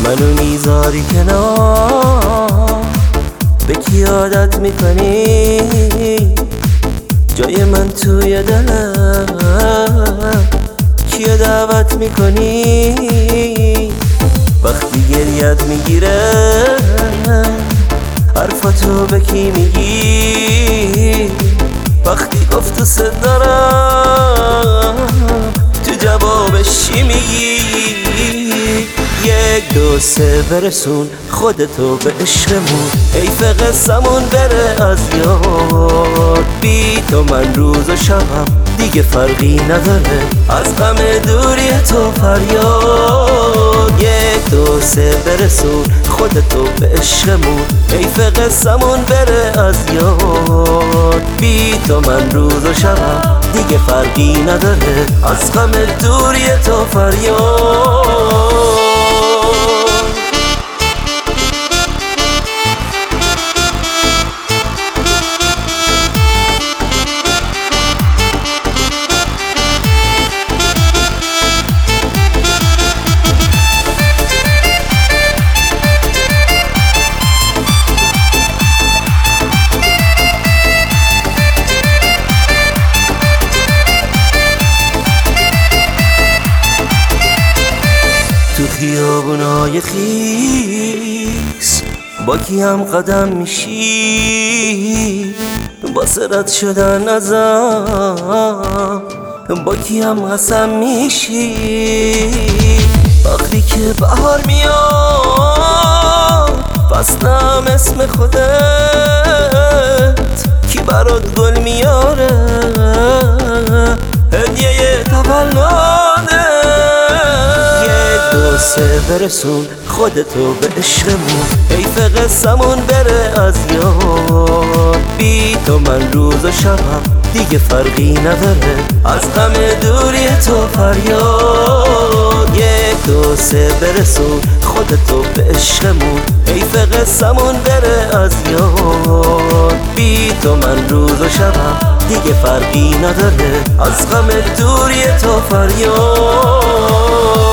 منو میذاری کنار، به کی عادت میکنی؟ جای من توی دلم کیو دعوت میکنی؟ وقتی گریت میگیره حرفاتو به کی میگی؟ وقتی گفت دوست دارم تو جوابش چی میگی؟ 1 2 3 برسون خودتو به عشقمون، حیف قصمون بره از یاد. بی تو من روز و شبم دیگه فرقی نداره، از غم دوری تو فریاد. 1 2 3 برسون خودتو به عشقمون، حیف قصمون بره از یاد. بی تو من روز و شبم دیگه فرقی نداره، از غم دوری تو فریاد. تو خیابونای خیس با کیم قدم میشی؟ واسه رد شدن ازم با کیم قسم میشی؟ وقتی که بهار میاد فصلم اسم خودت، کی برات گل میاره؟ هدیه تولده. 1 2 3 برسون خودتو به عشقمون، حیف قصمون بره از یاد. بی تو من روز و شبم دیگه فرقی نداره، از غم دوری تو فریاد. 1 2 3 برسون خودتو به عشقمون، حیف قصمون بره از یاد. بی تو من روز و شبم دیگه فرقی نداره، از غم دوری تو فریاد.